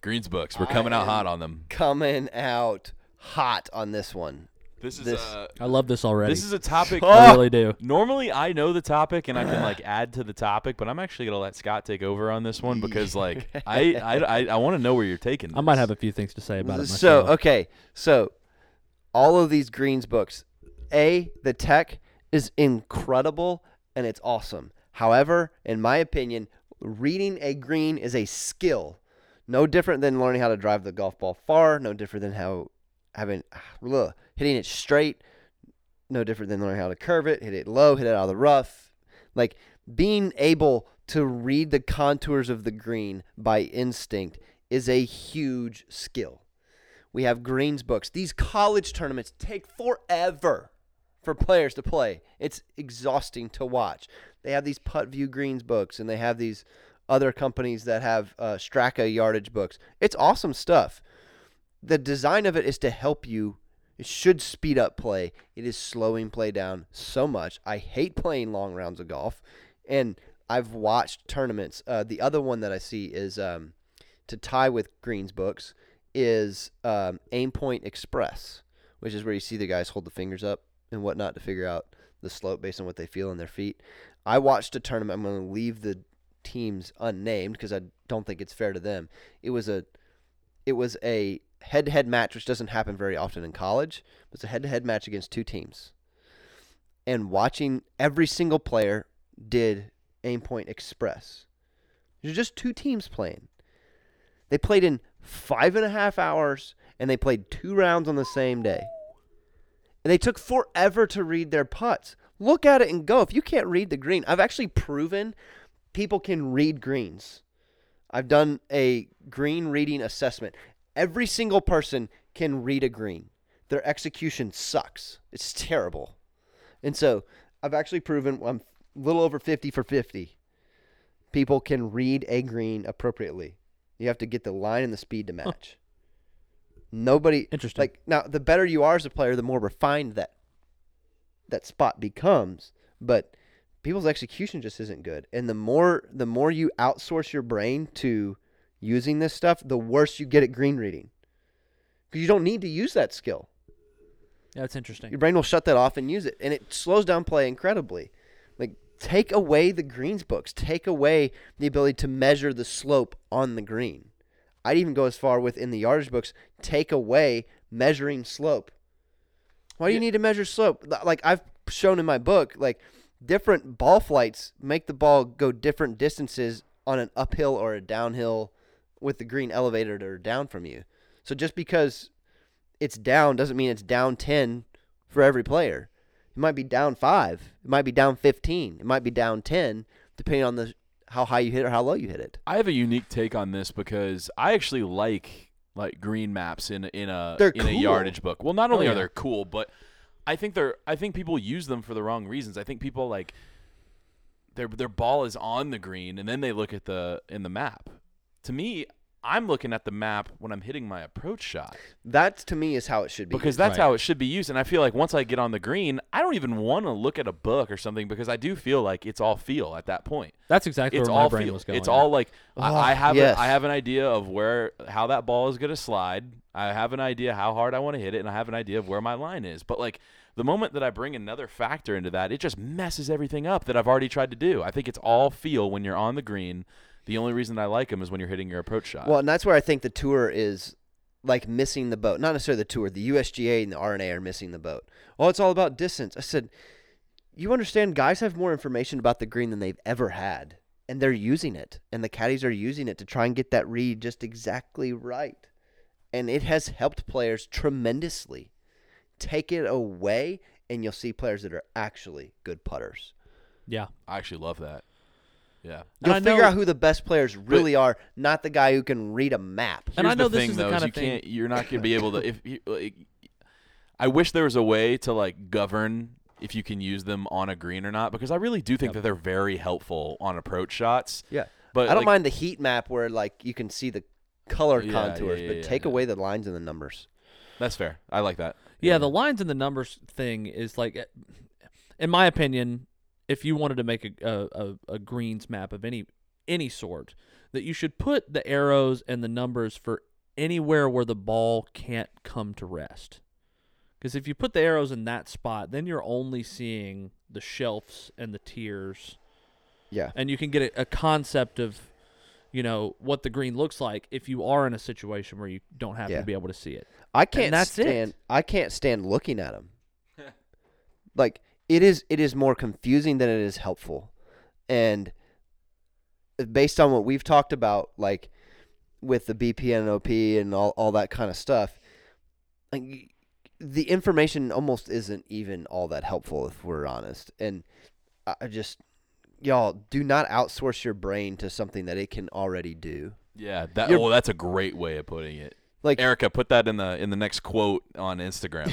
Greens books. We're coming out hot on them. Coming out hot on this one. This is I love this already. This is a topic. I really do. Normally, I know the topic and I can add to the topic, but I'm actually gonna let Scott take over on this one because I want to know where you're taking this. I might have a few things to say about it So myself. okay, so all of these Greens books, the tech is incredible and it's awesome. However, in my opinion, reading a green is a skill, no different than learning how to drive the golf ball far, no different than hitting it straight, no different than learning how to curve it, hit it low, hit it out of the rough. Like being able to read the contours of the green by instinct is a huge skill. We have Greens books. These college tournaments take forever for players to play. It's exhausting to watch. They have these Putt View Greens books, and they have these other companies that have Straka yardage books. It's awesome stuff. The design of it is to help you. It should speed up play. It is slowing play down so much. I hate playing long rounds of golf, and I've watched tournaments. The other one that I see is to tie with Greens books is Aim Point Express, which is where you see the guys hold the fingers up and whatnot to figure out the slope based on what they feel in their feet. I watched a tournament. I'm going to leave the teams unnamed because I don't think it's fair to them. It was a head-to-head match, which doesn't happen very often in college. It's a head-to-head match against two teams. And watching every single player did Aim Point Express. There's just two teams playing. They played in 5.5 hours, and they played 2 rounds on the same day. And they took forever to read their putts. Look at it and go. If you can't read the green, I've actually proven people can read greens. I've done a green reading assessment. Every single person can read a green. Their execution sucks. It's terrible. And so I've actually proven I'm a little over 50 for 50. People can read a green appropriately. You have to get the line and the speed to match. Nobody. Interesting. Now, the better you are as a player, the more refined that spot becomes. But people's execution just isn't good. And the more you outsource your brain to using this stuff, the worse you get at green reading. Because you don't need to use that skill. Yeah, that's interesting. Your brain will shut that off and use it. And it slows down play incredibly. Take away the greens books. Take away the ability to measure the slope on the green. I'd even go as far within the yardage books, take away measuring slope. Why do you need to measure slope? I've shown in my book, different ball flights make the ball go different distances on an uphill or a downhill with the green elevated or down from you. So just because it's down doesn't mean it's down 10 for every player. It might be down 5. It might be down 15. It might be down 10, depending on how high you hit or how low you hit it. I have a unique take on this because I actually like green maps in a cool. yardage book. Well, not only yeah. are they cool, but I think people use them for the wrong reasons. I think people their ball is on the green and then they look at in the map. To me, I'm looking at the map when I'm hitting my approach shot. That, to me, is how it should be because used. that's how it should be used. And I feel like once I get on the green, I don't even want to look at a book or something because I do feel like it's all feel at that point. That's exactly It's where my all brain feel. was going. It's all I have yes. I have an idea of how that ball is going to slide. I have an idea how hard I want to hit it, and I have an idea of where my line is. But the moment that I bring another factor into that, it just messes everything up that I've already tried to do. I think it's all feel when you're on the green. The only reason I like them is when you're hitting your approach shot. Well, and that's where I think the tour is missing the boat. Not necessarily the tour. The USGA and the R&A are missing the boat. Oh, it's all about distance. I said, you understand guys have more information about the green than they've ever had, and they're using it, and the caddies are using it to try and get that read just exactly right. And it has helped players tremendously. Take it away, and you'll see players that are actually good putters. Yeah. I actually love that. Yeah. You'll figure out who the best players really are, not the guy who can read a map. And I know the this thing, is the though, kind is of thing. you're not going to be able to I wish there was a way to govern if you can use them on a green or not, because I really do think that they're very helpful on approach shots. Yeah. But I don't mind the heat map where you can see the color contours, yeah, but take away the lines and the numbers. That's fair. I like that. Yeah, the lines and the numbers thing is in my opinion, if you wanted to make a greens map of any sort, that you should put the arrows and the numbers for anywhere where the ball can't come to rest. Because if you put the arrows in that spot, then you're only seeing the shelves and the tiers. Yeah. And you can get a concept of, what the green looks like if you are in a situation where you don't happen Yeah. to be able to see it. I can't that's stand. it. I can't stand looking at them. Like it is more confusing than it is helpful, and based on what we've talked about, like with the BPNOP and all that kind of stuff, like the information almost isn't even all that helpful if we're honest. And I just, y'all, do not outsource your brain to something that it can already do. Yeah, that's a great way of putting it. Like Erica, put that in the next quote on Instagram.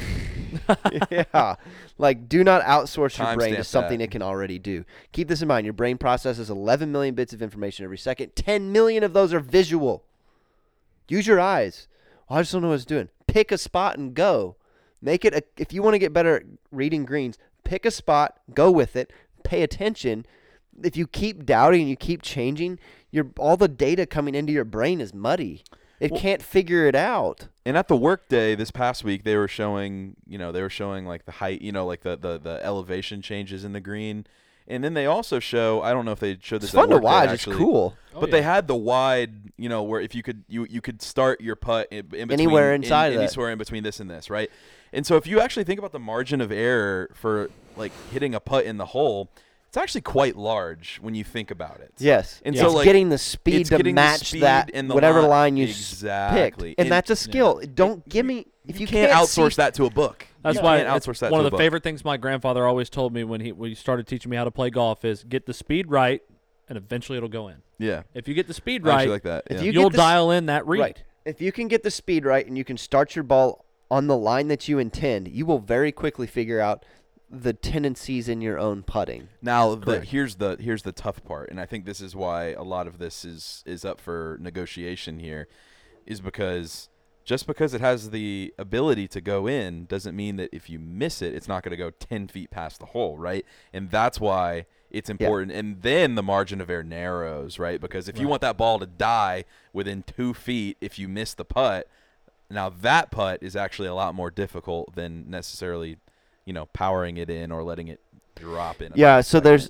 yeah. Like, do not outsource your brain to Timestamp something that. it can already do. Keep this in mind. Your brain processes 11 million bits of information every second. 10 million of those are visual. Use your eyes. Well, I just don't know what it's doing. Pick a spot and go. Make it if you want to get better at reading greens, pick a spot, go with it, pay attention. If you keep doubting and you keep changing, all the data coming into your brain is muddy. It can't figure it out. And at the work day this past week, they were showing like the height, like the elevation changes in the green. And then they also show, I don't know if they showed this It's fun at to work day, watch. actually, It's cool. But they had the wide, where if you could start your putt in between, Anywhere inside of that. anywhere in between this and this, right? And so if you actually think about the margin of error for like hitting a putt in the hole, it's actually quite large when you think about it. Yes. And It's so like getting the speed it's to getting the match speed that and the whatever line you picked. exactly. And that's a skill. Don't give me if you can't outsource that to a book. That's You why can't it's outsource that one to of a the book. favorite things my grandfather always told me when he started teaching me how to play golf is get the speed right, and eventually it'll go in. Yeah, If you get the speed I actually right, like that. If yeah. you you'll get the dial in that read. Right. If you can get the speed right and you can start your ball on the line that you intend, you will very quickly figure out the tendencies in your own putting. Now, Correct. here's the tough part, and I think this is why a lot of this is up for negotiation here, is because just because it has the ability to go in doesn't mean that if you miss it, it's not going to go 10 feet past the hole, right? And that's why it's important. And then the margin of error narrows, right? Because if you want that ball to die within 2 feet if you miss the putt, now that putt is actually a lot more difficult than necessarily powering it in or letting it drop in. Yeah, so there's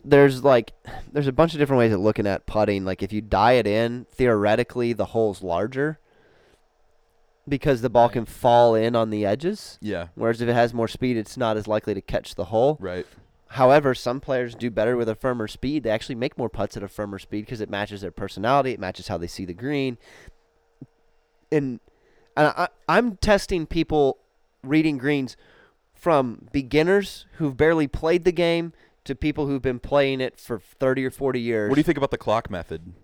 a bunch of different ways of looking at putting. Like if you die it in, theoretically the hole's larger because the ball can fall in on the edges. Yeah, Whereas if it has more speed, it's not as likely to catch the hole. right. However, some players do better with a firmer speed. They actually make more putts at a firmer speed because it matches their personality. It matches how they see the green. And I'm testing people reading greens from beginners who've barely played the game to people who've been playing it for 30 or 40 years. What do you think about the clock method?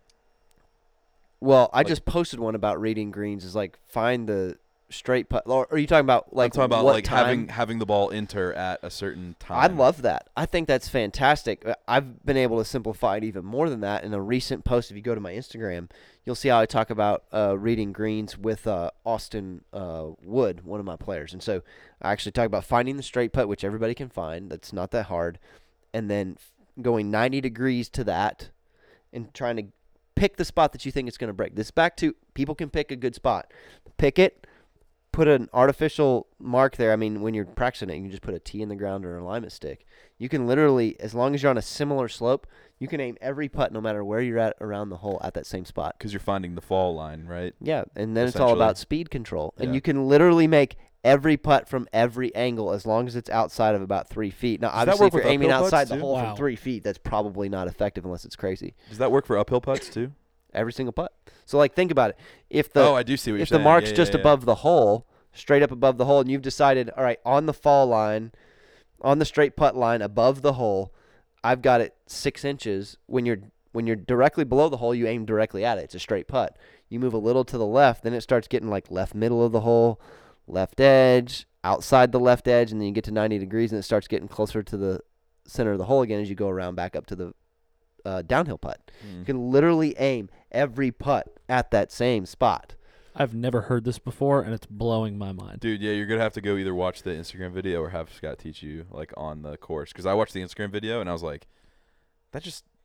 Well, I just posted one about reading greens. Is like find the straight putt. Or are you talking about like I'm talking about what like time? having the ball enter at a certain time. I love that. I think that's fantastic. I've been able to simplify it even more than that. In a recent post, if you go to my Instagram, you'll see how I talk about reading greens with Austin Wood, one of my players. And so I actually talk about finding the straight putt, which everybody can find. That's not that hard. And then going 90 degrees to that and trying to pick the spot that you think it's going to break. This back to people can pick a good spot. Pick it. Put an artificial mark there. I mean, when you're practicing it, you can just put a tee in the ground or an alignment stick. You can literally, as long as you're on a similar slope, you can aim every putt no matter where you're at around the hole at that same spot. Because you're finding the fall line, right? Yeah, and then it's all Essentially. about speed control. And Yeah. you can literally make every putt from every angle as long as it's outside of about 3 feet. Now, that obviously, work if you're with aiming uphill outside putts the too? hole Wow. from 3 feet, that's probably not effective unless it's crazy. Does that work for uphill putts too? Every single putt. So, like, think about it. If the Oh, I do see what you're if saying. the mark's Yeah, just yeah, yeah. above the hole, straight up above the hole, and you've decided, all right, on the fall line, on the straight putt line above the hole, I've got it 6 inches. When you're directly below the hole, you aim directly at it. It's a straight putt. You move a little to the left, then it starts getting like left middle of the hole, left edge, outside the left edge, and then you get to 90 degrees, and it starts getting closer to the center of the hole again as you go around back up to the downhill putt. You can literally aim every putt at that same spot. I've never heard this before, and it's blowing my mind. Dude, yeah, you're gonna have to go either watch the Instagram video or have Scott teach you like on the course. Because I watched the Instagram video and I was like, that just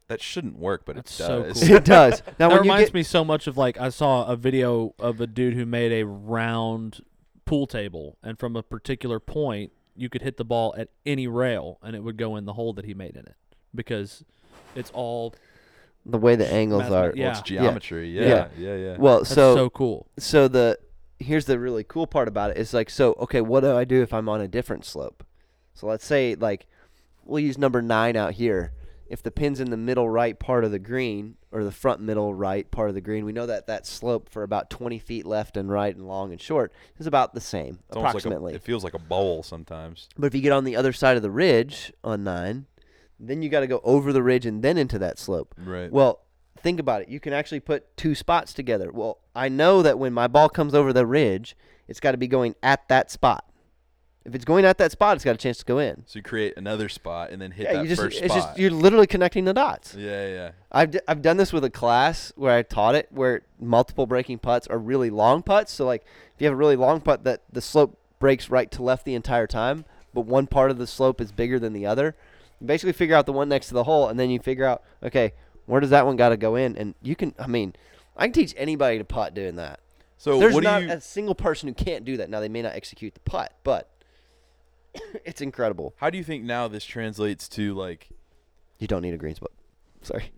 That shouldn't work, but That's it so does. cool. It does. Now, That when you reminds get me so much of like I saw a video of a dude who made a round pool table, and from a particular point, you could hit the ball at any rail, and it would go in the hole that he made in it because it's all the way the angles Mathema- are. yeah. Well, it's geometry. Yeah. Yeah. Well, that's so cool. So here's the really cool part about it. It's like, so okay, what do I do if I'm on a different slope? So let's say like we'll use number 9 out here. If the pin's in the middle right part of the green, or the front middle right part of the green, we know that that slope for about 20 feet left and right and long and short is about the same, It's almost approximately. it feels like a bowl sometimes. But if you get on the other side of the ridge on 9, then you got to go over the ridge and then into that slope. Right. Well, think about it. You can actually put 2 spots together. Well, I know that when my ball comes over the ridge, it's got to be going at that spot. If it's going at that spot, it's got a chance to go in. So you create another spot and then hit Yeah, that you just first it's spot. just you're literally connecting the dots. Yeah. I've done this with a class where I taught it where multiple breaking putts are really long putts. So like if you have a really long putt that the slope breaks right to left the entire time, but one part of the slope is bigger than the other, you basically figure out the one next to the hole, and then you figure out, okay, where does that one got to go in? And you can, I can teach anybody to putt doing that. So There's what not do you? a single person who can't do that. Now they may not execute the putt, but it's incredible. How do you think now this translates to like? You don't need a greens book. Sorry.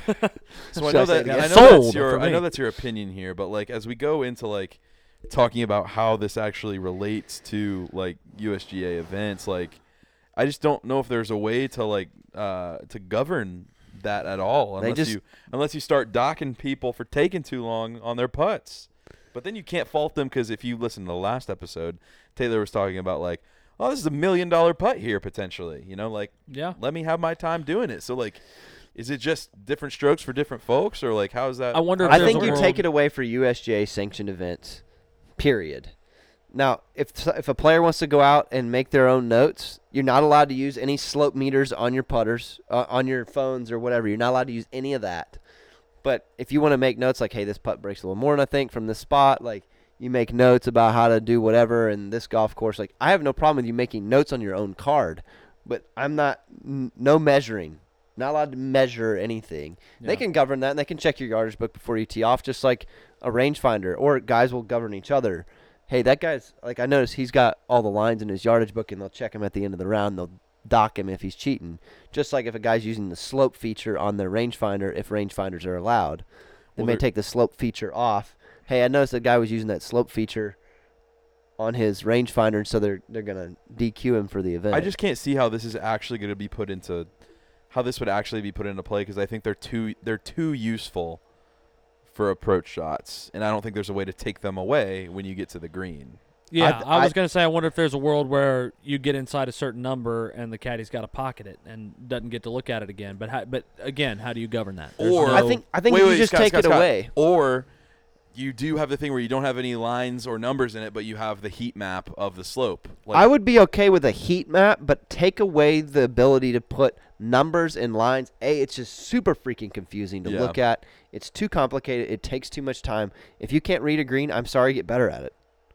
So I Should know I say that it again? I know Sold that's your for I know me. that's your opinion here, but like as we go into like talking about how this actually relates to like USGA events, like I just don't know if there's a way to like to govern that at all unless you start docking people for taking too long on their putts. But then you can't fault them because if you listen to the last episode, Taylor was talking about like, oh, this is $1 million putt here potentially. You know, like Yeah. let me have my time doing it. So like, is it just different strokes for different folks, or like how is that? I wonder if I there's think a you world- take it away for USGA sanctioned events, period. Now, if a player wants to go out and make their own notes, you're not allowed to use any slope meters on your putters, on your phones or whatever. You're not allowed to use any of that. But if you want to make notes like, hey, this putt breaks a little more than I think from this spot, like you make notes about how to do whatever in this golf course. Like I have no problem with you making notes on your own card, but I'm not, no measuring. Not allowed to measure anything. They Yeah. can govern that, and they can check your yardage book before you tee off, just like a rangefinder, or guys will govern each other. Hey, that guy's, like I noticed he's got all the lines in his yardage book, and they'll check him at the end of the round. They'll dock him if he's cheating. Just like if a guy's using the slope feature on their rangefinder, if rangefinders are allowed. They Well, may they're- take the slope feature off. Hey, I noticed that guy was using that slope feature on his rangefinder, so they're going to DQ him for the event. I just can't see how this is actually going to be put into how this would actually be put into play because I think they're too useful for approach shots, and I don't think there's a way to take them away when you get to the green. Yeah, I was I- going to say, I wonder if there's a world where you get inside a certain number and the caddy's got to pocket it and doesn't get to look at it again. But again, how do you govern that? There's Or- no- I think Wait, you wait, just Scott, take Scott, it Scott. away. Or you do have the thing where you don't have any lines or numbers in it, but you have the heat map of the slope. Like, I would be okay with a heat map, but take away the ability to put numbers and lines. It's just super freaking confusing to Yeah. look at. It's too complicated. It takes too much time. If you can't read a green, I'm sorry, get better at it.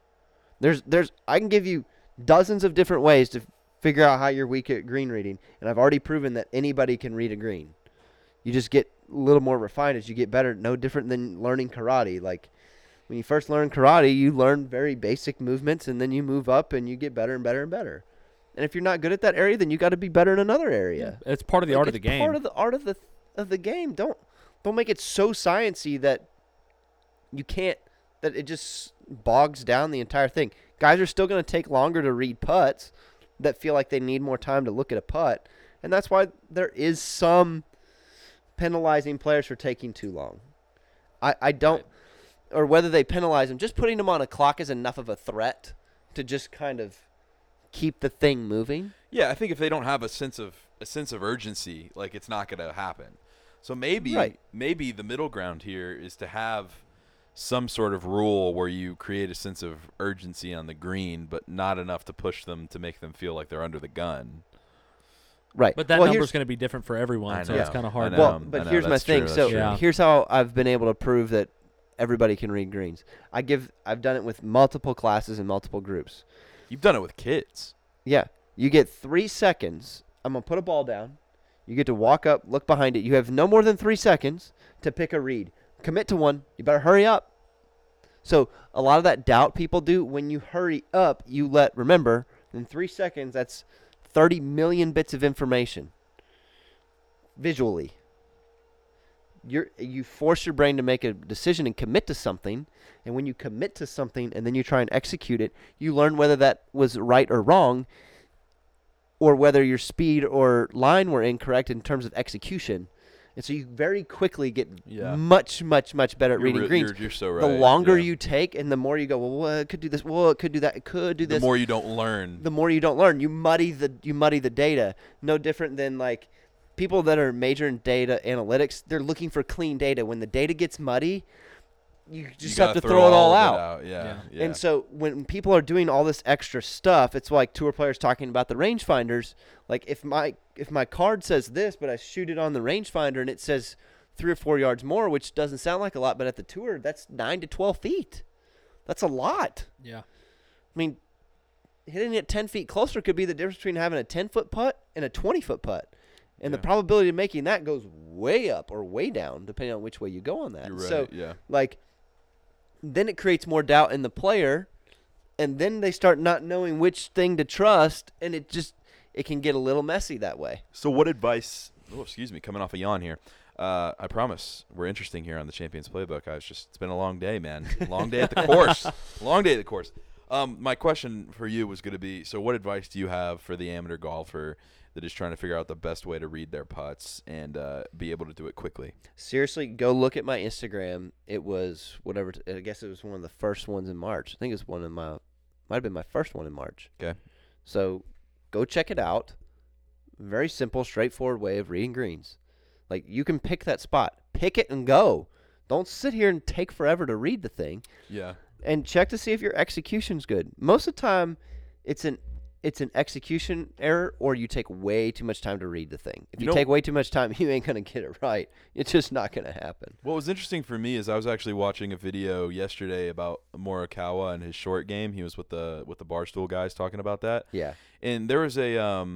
I can give you dozens of different ways to figure out how you're weak at green reading, and I've already proven that anybody can read a green. You just get a little more refined as you get better. No different than learning karate. Like when you first learn karate, you learn very basic movements, and then you move up and you get better and better and better. And if you're not good at that area, then you got to be better in another area. it's part of the Like, art of the it's game. Part of the art of the game. Don't make it so sciencey that you can't, that it just bogs down the entire thing. Guys are still going to take longer to read putts that feel like they need more time to look at a putt, and that's why there is some penalizing players for taking too long. I don't, or whether they penalize them, just putting them on a clock is enough of a threat to just kind of keep the thing moving. yeah, I think if they don't have a sense of urgency, like it's not going to happen. So maybe Right. maybe the middle ground here is to have some sort of rule where you create a sense of urgency on the green, but not enough to push them to make them feel like they're under the gun. Right. But that Well, number's here's- going to be different for everyone, I so it's know, kind of I hard. know. Well, I but know, here's my that's thing. true, So that's true. here's how I've been able to prove that everybody can read greens. I've done it with multiple classes and multiple groups. You've done it with kids. Yeah. You get 3 seconds. I'm going to put a ball down. You get to walk up, look behind it. You have no more than 3 seconds to pick a read. Commit to one. You better hurry up. So a lot of that doubt people do, when you hurry up, remember, in 3 seconds, that's 30 million bits of information visually. You force your brain to make a decision and commit to something, and when you commit to something and then you try and execute it, you learn whether that was right or wrong, or whether your speed or line were incorrect in terms of execution. And so you very quickly get much, much, much better at reading greens. You're so right. The longer you take and the more you go, well, it could do this, well, it could do that, it could do this. The more you don't learn. The more you don't learn. You muddy the data. No different than like people that are major in data analytics, they're looking for clean data. When the data gets muddy, you just have to throw it all out. Yeah. And so when people are doing all this extra stuff, it's like tour players talking about the rangefinders. Like if my card says this, but I shoot it on the rangefinder and it says 3 or 4 yards more, which doesn't sound like a lot, but at the tour, that's 9 to 12 feet. That's a lot. Yeah. I mean, hitting it 10 feet closer could be the difference between having a 10-foot putt and a 20-foot putt. And the probability of making that goes way up or way down, depending on which way you go on that. You're right, so, then it creates more doubt in the player, and then they start not knowing which thing to trust, and it can get a little messy that way. So what advice – oh, excuse me, coming off a yawn here. I promise we're interesting here on the Champions Playbook. It's been a long day, man. Long day at the course. Long day at the course. My question for you was going to be, so what advice do you have for the amateur golfer that is trying to figure out the best way to read their putts and be able to do it quickly? Seriously, go look at my Instagram. It was I guess it was one of the first ones in March. I think it was might have been my first one in March. Okay. So go check it out. Very simple, straightforward way of reading greens. Like, you can pick that spot. Pick it and go. Don't sit here and take forever to read the thing. Yeah. And check to see if your execution's good. Most of the time, it's an execution error, or you take way too much time to read the thing. If you take way too much time, you ain't going to get it right. It's just not going to happen. What was interesting for me is I was actually watching a video yesterday about Morikawa and his short game. He was with the Barstool guys talking about that. Yeah. And there was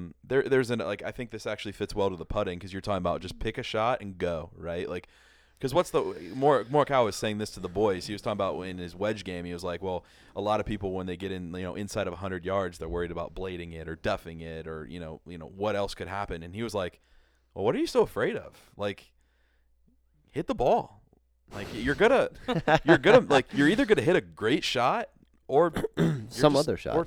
I think this actually fits well to the putting, because you're talking about just pick a shot and go, right? Like, because Morikawa was saying this to the boys. He was talking about in his wedge game. He was like, well, a lot of people, when they get in, inside of 100 yards, they're worried about blading it or duffing it, or what else could happen. And he was like, well, what are you so afraid of? Like, hit the ball. Like, you're either gonna hit a great shot or some other shot.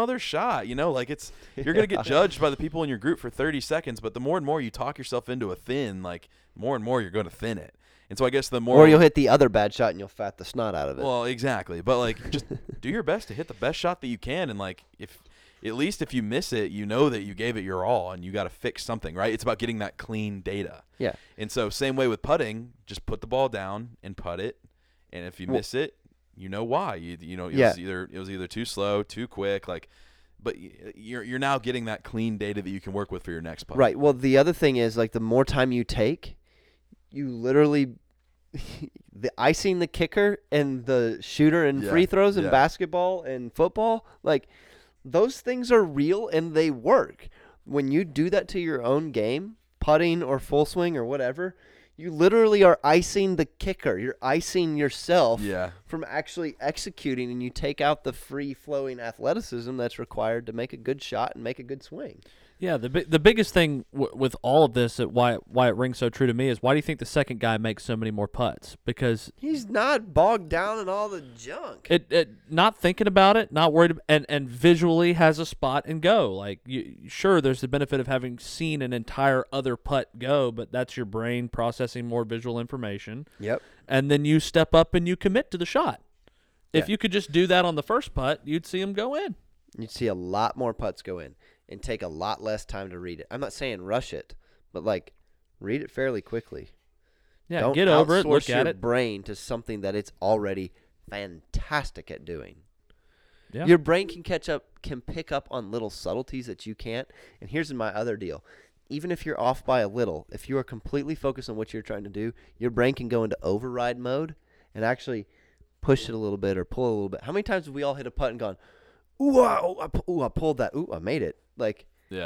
You're gonna get judged by the people in your group for 30 seconds. But the more and more you talk yourself into a thin, like, more and more you're going to thin it. And so I guess the more, or you'll hit the other bad shot and you'll fat the snot out of it. Well, exactly. But like, just do your best to hit the best shot that you can. And like, at least if you miss it, you know that you gave it your all and you got to fix something, right? It's about getting that clean data. Yeah. And so same way with putting, just put the ball down and putt it. And if you miss it, you know why. It was either too slow, too quick, like. But you're now getting that clean data that you can work with for your next putt. Right. Well, the other thing is, like, the more time you take, you literally the icing the kicker and the shooter and free throws in basketball and football, like, those things are real and they work. When you do that to your own game, putting or full swing or whatever, you literally are icing the kicker. You're icing yourself from actually executing, and you take out the free-flowing athleticism that's required to make a good shot and make a good swing. Yeah, the biggest thing with all of this, why it rings so true to me, is why do you think the second guy makes so many more putts? Because he's not bogged down in all the junk. Not thinking about it, not worried, and visually has a spot and go. Like, sure, there's the benefit of having seen an entire other putt go, but that's your brain processing more visual information. Yep. And then you step up and you commit to the shot. If you could just do that on the first putt, you'd see him go in. You'd see a lot more putts go in. And take a lot less time to read it. I'm not saying rush it, but like, read it fairly quickly. Yeah, don't get over it, look outsource at your it. brain to something that it's already fantastic at doing. Yeah. Your brain can pick up on little subtleties that you can't. And here's my other deal. Even if you're off by a little, if you are completely focused on what you're trying to do, your brain can go into override mode and actually push it a little bit or pull a little bit. How many times have we all hit a putt and gone, ooh, I pulled that. Ooh, I made it. Like, yeah,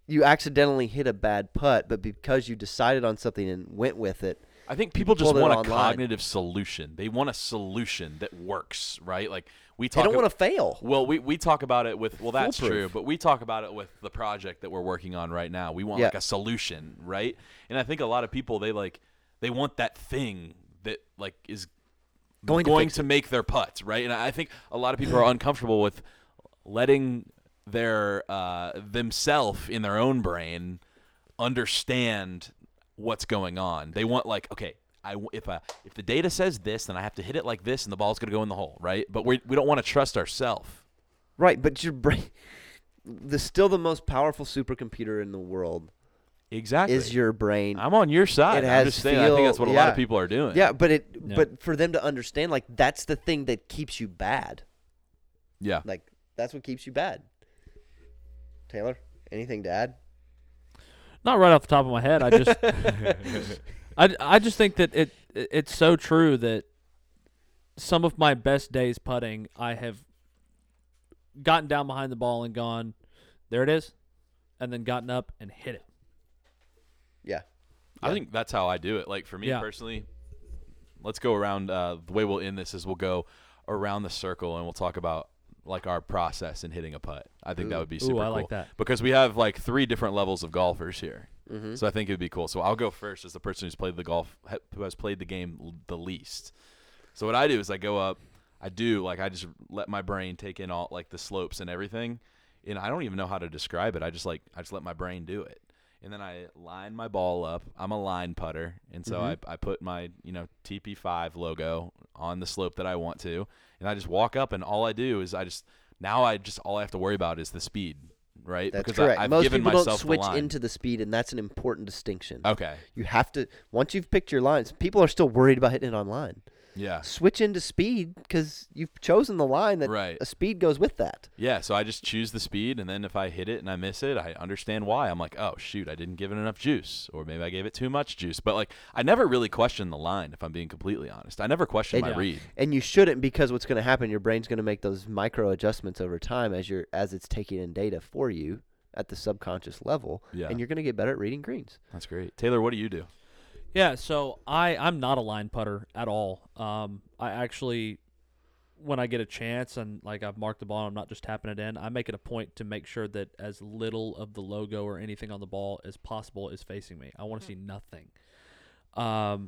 you accidentally hit a bad putt, but because you decided on something and went with it. I think people just pulled it want a online. cognitive solution. They want a solution that works, right? Like we They talk. don't want to fail. Well, we talk about it with that's Foolproof. true, but we talk about it with the project that we're working on right now. We want Yeah. like a solution, right? And I think a lot of people they want that thing that like is Going to fix to make their putts, right? And I think a lot of people are uncomfortable with letting their themselves in their own brain understand what's going on. They want like, okay, if the data says this, then I have to hit it like this, and the ball's gonna go in the hole, right? But we don't want to trust ourselves. Right, but your brain, still the most powerful supercomputer in the world Exactly. is your brain. I'm on your side. It I'm has just saying. I think that's what a lot yeah. of people are doing. Yeah, but Yeah. but for them to understand, like that's the thing that keeps you bad. Yeah. Like that's what keeps you bad. Taylor, anything to add? Not right off the top of my head. I just I just think that it's so true that some of my best days putting, I have gotten down behind the ball and gone, there it is, and then gotten up and hit it. Yeah. I think that's how I do it. Like for me Yeah. personally, let's go around. The way we'll end this is we'll go around the circle and we'll talk about like our process in hitting a putt. I think that would be super Ooh, I cool. like that. Because we have like 3 different levels of golfers here. Mm-hmm. So I think it would be cool. So I'll go first as the person who has played the game the least. So what I do is I go up, I just let my brain take in all like the slopes and everything, and I don't even know how to describe it. I just let my brain do it, and then I line my ball up. I'm a line putter, and so I put my TP5 logo on the slope that I want to, and I just walk up, and all I do is all I have to worry about is the speed. Right? That's because correct. I've Most given people don't myself switch the line. into the speed, and that's an important distinction. Okay. You have to once you've picked your lines. People are still worried about hitting it on line. Yeah. Switch into speed because you've chosen the line that Right. a speed goes with that. Yeah, so I just choose the speed, and then if I hit it and I miss it, I understand why. I'm like, oh, shoot, I didn't give it enough juice, or maybe I gave it too much juice. But, like, I never really question the line, if I'm being completely honest. I never question my Yeah. read. And you shouldn't, because what's going to happen, your brain's going to make those micro adjustments over time as it's taking in data for you at the subconscious level, Yeah. and you're going to get better at reading greens. That's great. Taylor, what do you do? Yeah, so I'm not a line putter at all. I actually, when I get a chance and like I've marked the ball, I'm not just tapping it in. I make it a point to make sure that as little of the logo or anything on the ball as possible is facing me. I want to see nothing. I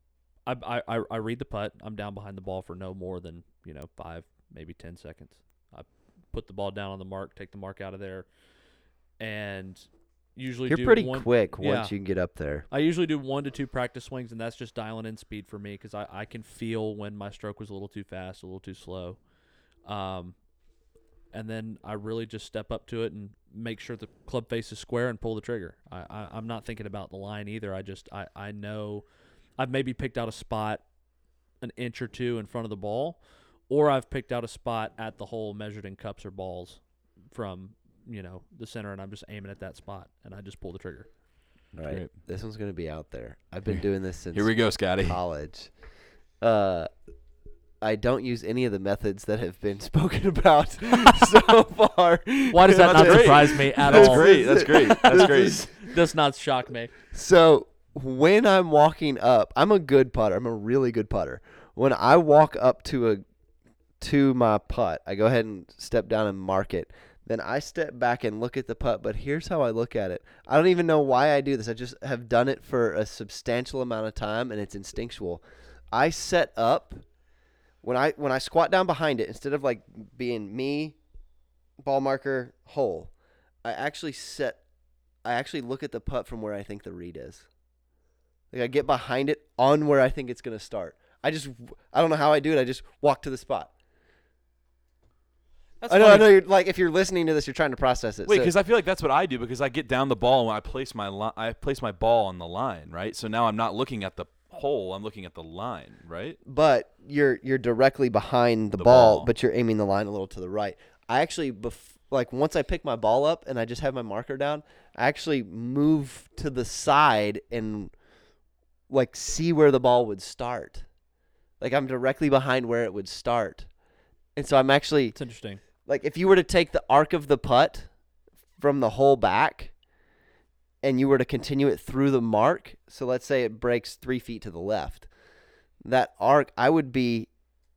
read the putt. I'm down behind the ball for no more than 5, maybe 10 seconds. I put the ball down on the mark, take the mark out of there, and usually You're do pretty one, quick yeah. once you get up there. I usually do 1 to 2 practice swings, and that's just dialing in speed for me because I can feel when my stroke was a little too fast, a little too slow. And then I really just step up to it and make sure the club face is square and pull the trigger. I'm not thinking about the line either. I know I've maybe picked out a spot an inch or 2 in front of the ball, or I've picked out a spot at the hole measured in cups or balls from the center, and I'm just aiming at that spot, and I just pull the trigger. All right. Great. This one's going to be out there. I've been doing this since Here we go, Scotty. college. I don't use any of the methods that have been spoken about so far. Why does that not That's great. surprise me at That's all? great. That's great. That's This great. is- Does not shock me. So when I'm walking up, I'm a good putter. I'm a really good putter. When I walk up to my putt, I go ahead and step down and mark it. Then I step back and look at the putt, but here's how I look at it. I don't even know why I do this. I just have done it for a substantial amount of time, and it's instinctual. I set up when I squat down behind it, instead of like being me, ball marker, hole, I actually look at the putt from where I think the read is. Like I get behind it on where I think it's going to start. I don't know how I do it. I just walk to the spot. That's I funny. know. You're like, if you're listening to this, you're trying to process it. Wait, So- because I feel like that's what I do because I get down the ball and when I place my ball on the line, right? So now I'm not looking at the hole, I'm looking at the line, right? but you're directly behind the The ball, ball. but you're aiming the line a little to the right. I actually, once I pick my ball up and I just have my marker down, I actually move to the side and like see where the ball would start. Like I'm directly behind where it would start. And so I'm actually, It's interesting. like if you were to take the arc of the putt from the hole back and you were to continue it through the mark, so let's say it breaks 3 feet to the left, that arc, I would be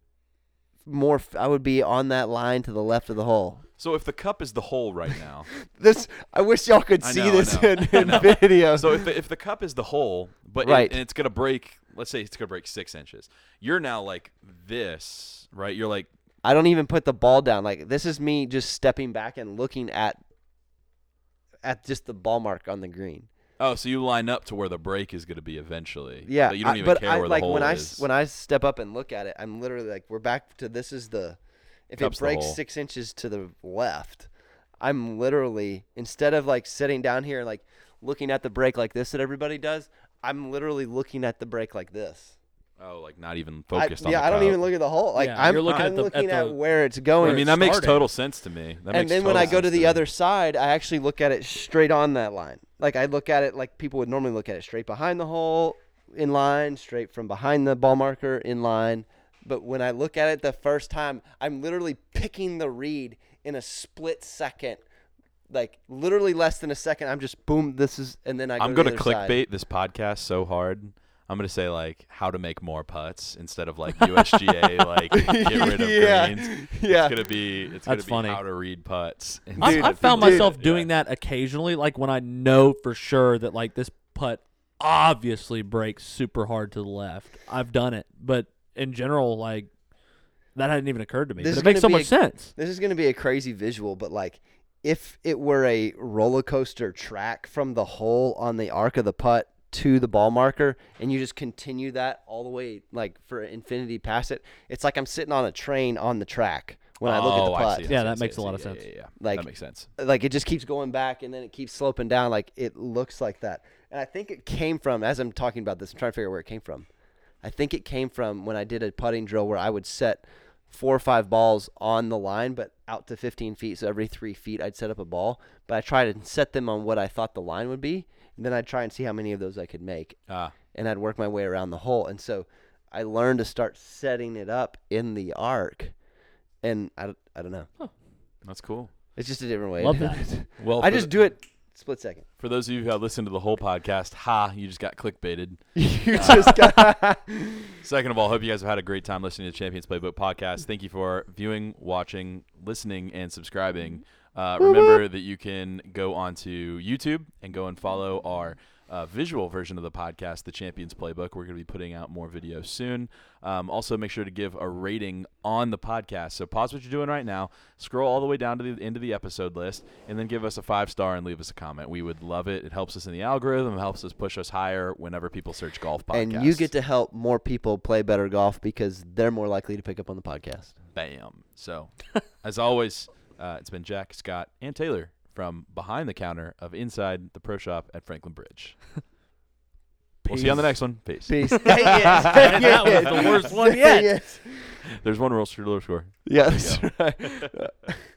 on that line to the left of the hole. So if the cup is the hole right now, I wish y'all could I see know, this I know, in I know. video. so if the cup is the hole, but Right. and it's gonna break, let's say it's gonna break 6 inches. You're now like this, right? You're like, I don't even put the ball down. Like, this is me just stepping back and looking at just the ball mark on the green. oh, so you line up to where the break is gonna be eventually. Yeah, But you don't even care where like the hole when is. when I step up and look at it, I'm literally like, we're back to this is the if Cup's it the breaks hole. 6 inches to the left, I'm literally, instead of like sitting down here and like looking at the break like this that everybody does, I'm literally looking at the break like this. Oh, like not even focused on the I don't cup. even look at the hole. Like Yeah, I'm you're looking I'm at the- looking at at the- where it's going. I mean, that makes started. total sense to me. That and makes then when total I go to sense the me. other side, I actually look at it straight on that line. Like I look at it like people would normally look at it, straight behind the hole, in line, straight from behind the ball marker, in line. But when I look at it the first time, I'm literally picking the reed in a split second. Like literally less than a second. I'm just boom, this is, and then I go I'm to gonna the other side. clickbait this podcast so hard. I'm gonna say like how to make more putts instead of like USGA like get rid of Yeah. greens. Yeah. It's gonna be That's funny. how to read putts. Dude, I've found dude. myself doing that occasionally, like when I know for sure that like this putt obviously breaks super hard to the left. I've done it, but in general, like that hadn't even occurred to me. This But is it makes so gonna much be sense. This is going to be a crazy visual, but like if it were a roller coaster track from the hole on the arc of the putt to the ball marker, and you just continue that all the way like for infinity past it, it's like I'm sitting on a train on the track when I look at the I putt. see, I Yeah, see, I that see, makes I a lot see. of Yeah, sense. yeah, yeah. Like- that makes sense. Like it just keeps going back and then it keeps sloping down. Like it looks like that. And I think it came from, as I'm talking about this, I'm trying to figure out where it came from. I think it came from when I did a putting drill where I would set 4 or 5 balls on the line, but out to 15 feet. So every 3 feet I'd set up a ball, but I tried to set them on what I thought the line would be. And then I'd try and see how many of those I could make. And I'd work my way around the hole. And so I learned to start setting it up in the arc. And I don't know. That's cool. It's just a different way. Love to do that. it. Well, I just do it split second. For those of you who have listened to the whole podcast, you just got clickbaited. You just got. Second of all, hope you guys have had a great time listening to the Champions Playbook podcast. Thank you for viewing, watching, listening, and subscribing. Remember that you can go onto YouTube and go and follow our visual version of the podcast, The Champions Playbook. We're going to be putting out more videos soon. Also, make sure to give a rating on the podcast. So pause what you're doing right now, scroll all the way down to the end of the episode list, and then give us a 5-star and leave us a comment. We would love it. It helps us in the algorithm. It helps us push us higher whenever people search golf podcasts. And you get to help more people play better golf because they're more likely to pick up on the podcast. Bam. So, as always, it's been Jack, Scott, and Taylor from behind the counter of Inside the Pro Shop at Franklin Bridge. We'll see you on the next one. Peace. Peace. That was the worst one yet. Yes. There's one rule score. Yeah, that's right.